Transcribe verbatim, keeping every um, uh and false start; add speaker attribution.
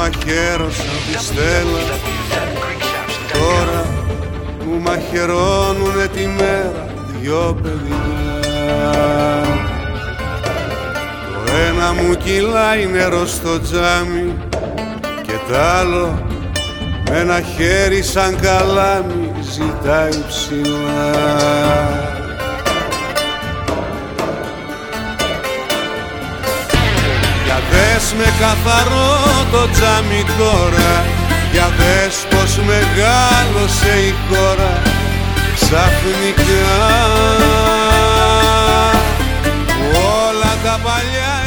Speaker 1: μαχαίρωσα τη Στέλλα, τώρα μου μαχαιρώνουνε τη μέρα δυο παιδιά. Το ένα μου κυλάει νερό στο τζάμι και τ' άλλο με ένα χέρι σαν καλάμι ζητάει ψηλά. Για δες με καθαρό το τζάμι τώρα, για δες πως μεγάλωσε η χώρα ξαφνικά. Όλα τα παλιά